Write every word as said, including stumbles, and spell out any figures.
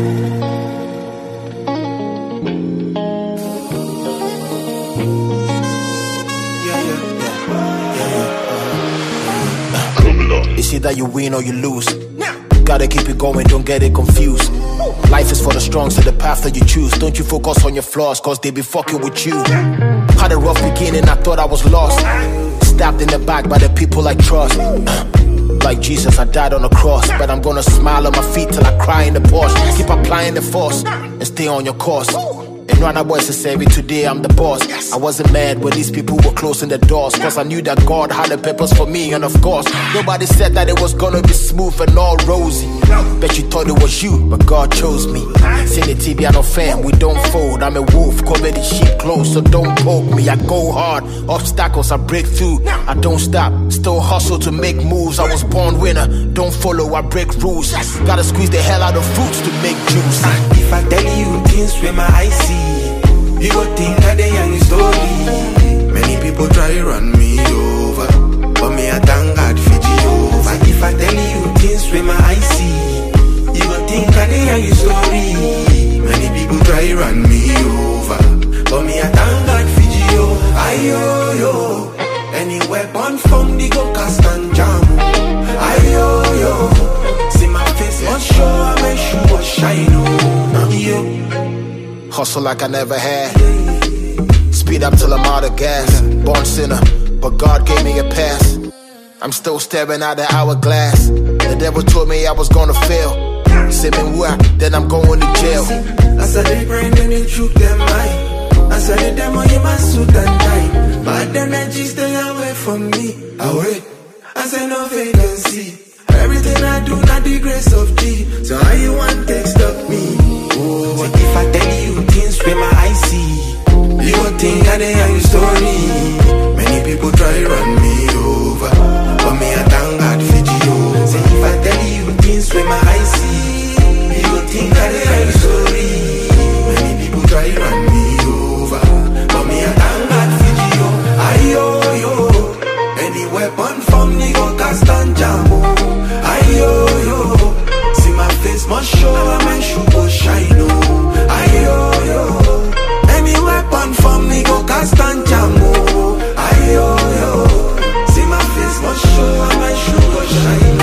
It's either you win or you lose. Gotta keep it going, don't get it confused. Life is for the strong, so the path that you choose. Don't you focus on your flaws, cause they be fucking with you. Had a rough beginning, I thought I was lost. Stabbed in the back by the people I trust. Like Jesus, I died on the cross, but I'm gonna smile on my feet till I cry in the Porsche. Keep applying the force and stay on your course. And run our voice to save it today, I'm the boss. I wasn't mad when these people were closing the doors, cause I knew that God had a purpose for me. And of course, nobody said that it was gonna be smooth and all rosy. Bet you thought it was you, but God chose me. Say the T V, I no fan, we don't fold. I'm a wolf, cover the sheep close, so don't poke me. I go hard, obstacles I break through. I don't stop, still hustle to make moves. I was born winner, don't follow, I break rules. Gotta squeeze the hell out of fruits to make juice. If I tell you things with my eyes see, you go think that they young story. Many people try run me over, but me I thank God for Jehovah. If I tell you things with my eyes see, you go think that they young story. Many people try run me over, but me I thank God for Jehovah. Ayo yo, any weapon from the go cast and jam. Ayo yo, see my face must show, I make sure shine. Oh, yo. Hustle like I never had. Speed up till I'm out of gas. Born sinner, but God gave me a pass. I'm still staring at the hourglass. The devil told me I was gonna fail. Say me what, then I'm going to jail. I said they brain, then they choke them mind. I said the demo in my suit and tie. Bad energy stay away from me. Away, I said no vacancy. Everything I do, not the grace of G. So how you want to stop me? Oh, but if I tell you things with my eyes see, you gon' think that they are your story. Many people try run me over, but me I thank God for you. Say if I tell you things with my eyes see, you gon' think that they are your story. Many people try run me over, but me I thank God for you. Ayo yo, any weapon from me go cast and jam. Ayo yo, see my face must show, my shoe go shine. Oh, ayo yo, any weapon from me go cast and jam. Oh, ayo yo, see my face must show, my shoe go shine.